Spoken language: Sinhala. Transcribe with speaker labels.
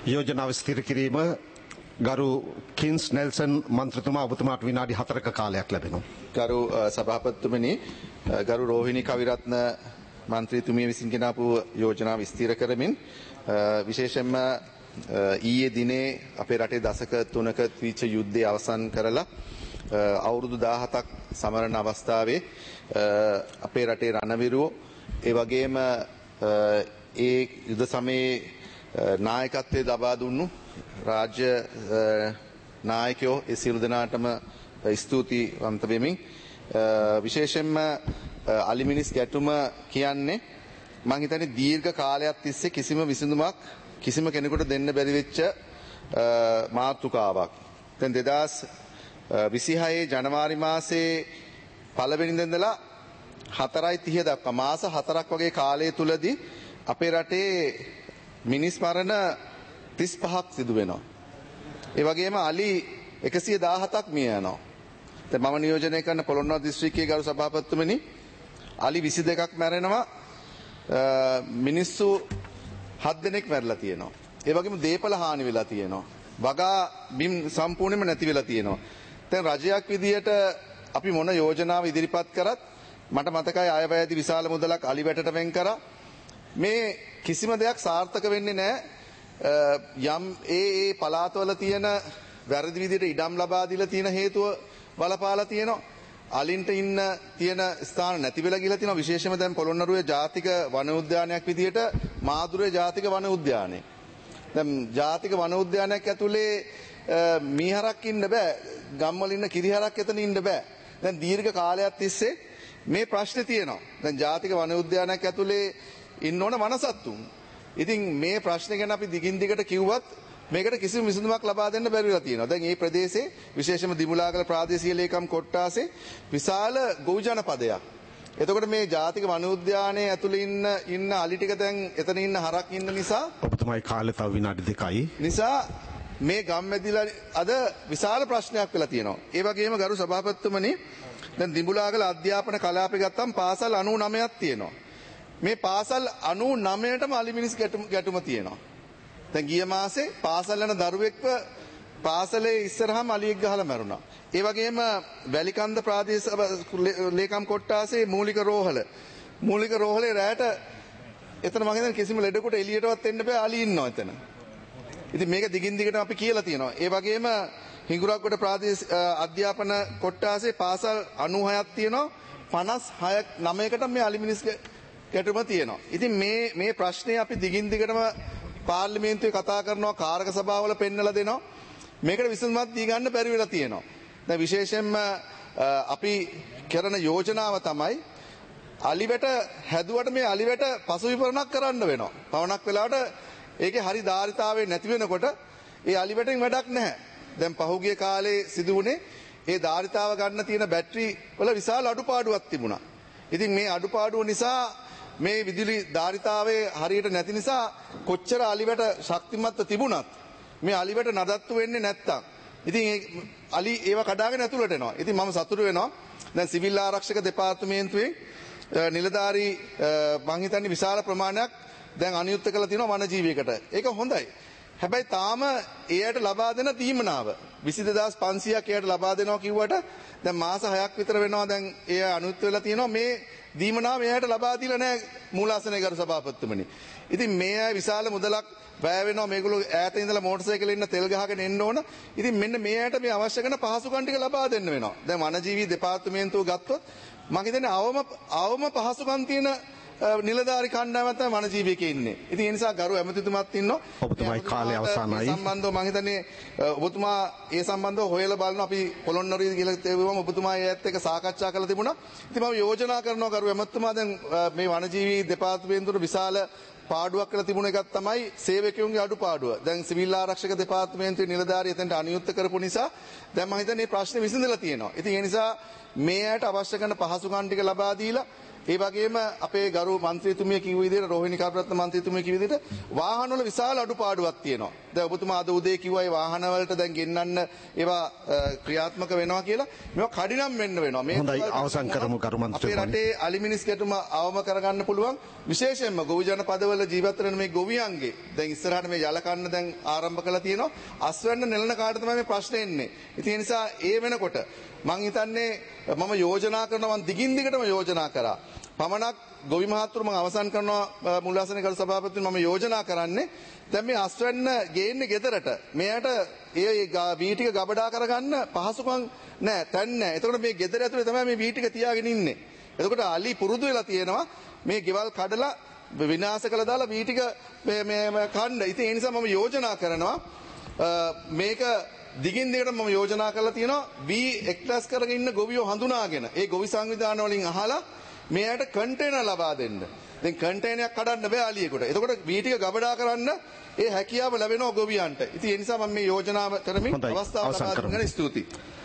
Speaker 1: යෝජනාව ස්ථිර කිරීම ගරු කින්ස් නෙල්සන් මන්ත්‍රතුමා ඔබතුමාට විනාඩි 4ක කාලයක් ලැබෙනවා.
Speaker 2: ගරු සභාපතිතුමනි ගරු රෝහිණී කවිරත්න මන්ත්‍රීතුමිය විසින් ගෙනාපු යෝජනාව ස්ථිර කරමින් විශේෂයෙන්ම ඊයේ දිනේ අපේ රටේ දශක 3ක තීච්ඡ යුද්ධය අවසන් කරලා අවුරුදු 17ක් සමරන අවස්ථාවේ අපේ රටේ රණවිරුවෝ ඒ වගේම ඒ යුද සමයේ නායකත්වයේ ලබා දුන්නු රාජ්‍ය නායකයෝ ඒ සියලු දෙනාටම ස්තුතිවන්ත වෙමින් විශේෂයෙන්ම අලිමිනිස් ගැටුම කියන්නේ මම හිතන්නේ දීර්ඝ කාලයක් තිස්සේ කිසිම විසඳුමක් කිසිම කෙනෙකුට දෙන්න බැරි වෙච්ච මාතෘකාවක්. දැන් 2026 ජනවාරි මාසයේ පළවෙනිදා ඉඳලා 4:30 දක්වා මාස 4ක් වගේ කාලය තුලදී අපේ රටේ මිනිස් මරණ 35ක් සිදු වෙනවා. ඒ වගේම අලි 117ක් මිය යනවා. දැන් මම නියෝජනය කරන පොළොන්නරුව දිස්ත්‍රික්කයේ ගරු සභාපතිතුමනි අලි 22ක් මැරෙනවා. මිනිස්සු 7 දෙනෙක් මැරලා තියෙනවා. ඒ වගේම දේපල හානි වෙලා තියෙනවා. වගා බිම් සම්පූර්ණයෙන්ම නැති වෙලා තියෙනවා. දැන් රජයක් විදියට අපි මොන යෝජනාව ඉදිරිපත් කරත් මට මතකයි අයවැයදී විශාල මුදලක් අලි වැටට වෙන් කරා. මේ කිසිම දෙයක් සාර්ථක වෙන්නේ නැහැ. යම් ඒ පළාතවල තියෙන වැරදි විදියට ඉඩම් ලබා දීලා තියෙන හේතුව බලපාලා තියෙනවා. අලින්ට ඉන්න තියෙන ස්ථාන නැති වෙලා ගිහලා තියෙනවා. විශේෂයෙන්ම දැන් පොළොන්නරුවේ ජාතික වන උද්‍යානයක් විදියට මාදුරේ ජාතික වන උද්‍යානය. දැන් ජාතික වන උද්‍යානයක් ඇතුලේ මීහරක් ඉන්න බෑ. ගම්වල ඉන්න කිරිහරක් එතන ඉන්න බෑ. දැන් දීර්ඝ කාලයක් තිස්සේ මේ ප්‍රශ්නේ තියෙනවා. දැන් ජාතික වන උද්‍යානයක් ඇතුලේ ඉන්න ඕන වනසත්තුන්. ඉතින් මේ ප්‍රශ්නේ ගැන අපි දිගින් දිගට කිව්වත් මේකට කිසිම විසඳුමක් ලබා දෙන්න බැරි වෙලා තියෙනවා. දැන් මේ ප්‍රදේශයේ විශේෂයෙන්ම දිමුලාගල ප්‍රාදේශීය ලේකම් කොට්ටාසේ විශාල ගොවි ජනපදයක්. එතකොට මේ ජාතික වන උද්‍යානයේ ඇතුළේ ඉන්න අලි ටික දැන් එතන ඉන්න හරක් ඉන්න නිසා
Speaker 1: ඔබතුමායි කාලේ තව විනාඩි 2යි.
Speaker 2: නිසා මේ ගම්මැදිලා අද විශාල ප්‍රශ්නයක් වෙලා තියෙනවා. ඒ වගේම ගරු සභාපතිතුමනි දැන් දිමුලාගල අධ්‍යාපන කලාපේ ගත්තම පාසල් 99ක් තියෙනවා. මේ පාසල් 99ටම අලිමිනිස් ගැටුම තියෙනවා. දැන් ගිය මාසේ පාසල් යන දරුවෙක්ව පාසලේ ඉස්සරහම අලියෙක් ගහලා මැරුණා. ඒ වගේම වැලිකන්ද ප්‍රාදේශීය ලේකම් කොට්ටාසේ මූලික රෝහලේ රැයට එතන මම හිතන්නේ කිසිම ලෙඩෙකුට එළියටවත් එන්න බෑ අලි ඉන්නවා එතන. ඉතින් මේක දිගින් දිගට අපි කියලා තියෙනවා. ඒ වගේම හිඟුරක්ගොඩ ප්‍රාදේශීය අධ්‍යාපන කොට්ටාසේ පාසල් 96ක් තියෙනවා. 59කට මේ අලිමිනිස් ගැටුම තියෙනවා. ඉතින් මේ ප්‍රශ්නේ අපි දිගින් දිගටම පාර්ලිමේන්තුවේ කතා කරනවා, කාරක සභාවල පෙන්නලා දෙනවා. මේකට විසඳුමක් දී ගන්න බැරි වෙලා තියෙනවා. දැන් විශේෂයෙන්ම අපි කරන යෝජනාව තමයි අලිවැට හැදුවට මේ අලිවැට පසුවිපරණක් කරන්න වෙනවා. පවණක් වෙලාවට ඒකේ හරි ධාරිතාවය නැති වෙනකොට ඒ අලිවැටෙන් වැඩක් නැහැ. දැන් පහුගිය කාලේ සිදු වුණේ ඒ ධාරිතාව ගන්න තියෙන බැටරි වල විශාල අඩුපාඩුවක් තිබුණා. ඉතින් මේ අඩුපාඩුව නිසා මේ විදුලි ධාරිතාවයේ හරියට නැති නිසා කොච්චර අලිවැට ශක්තිමත්ව තිබුණත් මේ අලිවැට නඩත්තු වෙන්නේ නැත්තම් ඉතින් අලි ඒව කඩාගෙන ඇතුළට එනවා. ඉතින් මම සතුටු වෙනවා. දැන් සිවිල් ආරක්ෂක දෙපාර්තමේන්තුවේ නිලධාරී මං හිතන්නේ විශාල ප්‍රමාණයක් දැන් අනියුක්ත කරලා තියෙනවා වනජීවියකට. ඒක හොඳයි. හැබැයි තාම එයාට ලබා දෙන තීමනාව 22500ක් එයාට ලබා දෙනවා කිව්වට දැන් මාස 6ක් විතර වෙනවා දැන් එයා අනුත් වෙලා තියෙනවා මේ දීමනාව එයාට ලබා දීලා නැහැ මූලාසනයේ ගරු සභාපතිතුමනි. ඉතින් මේ අය විශාල මුදලක් වැය වෙනවා මේගොල්ලෝ ඈත ඉඳලා මෝටර් සයිකලෙන් ඉන්න තෙල් ගහගෙන එන්න ඕන. ඉතින් මෙන්න මේ අයට මේ අවශ්‍ය කරන පහසුකම් ටික ලබා දෙන්න වෙනවා. දැන් වනජීවී දෙපාර්තමේන්තුව ගත්තොත් මම හිතන්නේ අවම පහසුකම් තියෙන නිලධාරි කණ්ඩායමක් තමයි වනජීවීකේ ඉන්නේ. ඉතින් ඒ නිසා ගරු ඇමතිතුමත් ඉන්නවා.
Speaker 1: ඔබතුමායි කාලය අවසానයි.
Speaker 2: සම්බන්ධව මම හිතන්නේ ඔබතුමා ඒ සම්බන්ධව හොයලා බලන අපි පොළොන්නරුවේ කියලා තේරුවම ඔබතුමා ඒත් එක්ක සාකච්ඡා කරලා තිබුණා. ඉතින් මම යෝජනා කරනවා ගරු ඇමතිතුමා දැන් මේ වනජීවී දෙපාර්තමේන්තුවේ විශාල පාඩුවක් කියලා තිබුණ එකක් තමයි සේවකයන්ගේ අඩුපාඩුව. දැන් සිවිල් ආරක්ෂක දෙපාර්තමේන්තුවේ නිලධාරිය එතනට අනියුක්ත කරපු නිසා දැන් මම හිතන්නේ මේ ප්‍රශ්නේ විසඳලා තියෙනවා. ඉතින් ඒ නිසා මේ ඇයට අවශ්‍ය කරන පහසුකම් ටික ලබා දීලා ඒ වගේම අපේ ගරු මන්ත්‍රීතුමිය කිව්ව විදිහට රෝහිණී කරුරත්න මන්ත්‍රීතුමිය කිව්ව විදිහට වාහන වල විශාල අඩුපාඩුවක් තියෙනවා. දැන් ඔබතුමා අද උදේ කිව්වා ඒ වාහන වලට දැන් ගෙන්නන්න ඒවා ක්‍රියාත්මක වෙනවා කියලා. මේවා කඩිනම් වෙන්න වෙනවා. මේ
Speaker 1: හොඳයි අවසන් කරමු ගරු
Speaker 2: අපේ
Speaker 1: මන්ත්‍රීතුමනි.
Speaker 2: රටේ අලිමිනිස් ගැටුම අවම කරගන්න පුළුවන්. විශේෂයෙන්ම ගොවි ජනපදවල ජීවත් වෙන මේ ගොවියන්ගේ දැන් ඉස්සරහට මේ යල කන්න දැන් ආරම්භ කළා තියෙනවා. අස්වැන්න නෙලන කාට තමයි මේ ප්‍රශ්නේ එන්නේ. ඉතින් ඒ නිසා ඒ වෙනකොට මං හිතන්නේ මම යෝජනා කරනවා මං දිගින් දිගටම යෝජනා කරා. පමණක් ගොවි මහත්තුරු මම අවසන් කරනවා මුල්ලාසනේ කරු සභාපතිතුමනි මම යෝජනා කරන්නේ දැන් මේ අස්වැන්න ගේන්නේ ගෙදරට. මෙයාට ඒ වී ටික ගබඩා කරගන්න පහසුකම් නැහැ, තැන් නැහැ. එතකොට මේ ගෙදර ඇතුලේ තමයි මේ වී ටික තියාගෙන ඉන්නේ. එතකොට අලි පුරුදු වෙලා තියෙනවා මේ ගෙවල් කඩලා විනාශ කළා දාලා වී ටික මේ කන්න. ඉතින් ඒ නිසා මම යෝජනා කරනවා මේක දිගින් දිගට මම යෝජනා කරලා තියෙනවා වී එක්ටස් කරගෙන ඉන්න ගොවියෝ හඳුනාගෙන ඒ ගොවි සංවිධාන වලින් අහලා මෙයාට කන්ටේනර් ලබා දෙන්න. දැන් කන්ටේනරයක් කඩන්න බෑ අලියෙකුට. එතකොට වී ටික ගබඩා කරන්න ඒ හැකියාව ලැබෙනවා ගොවියන්ට. ඉතින් ඒ නිසා මම මේ යෝජනාව කරමින් අවස්ථාව ලබා දුන්නට ස්තුතියි.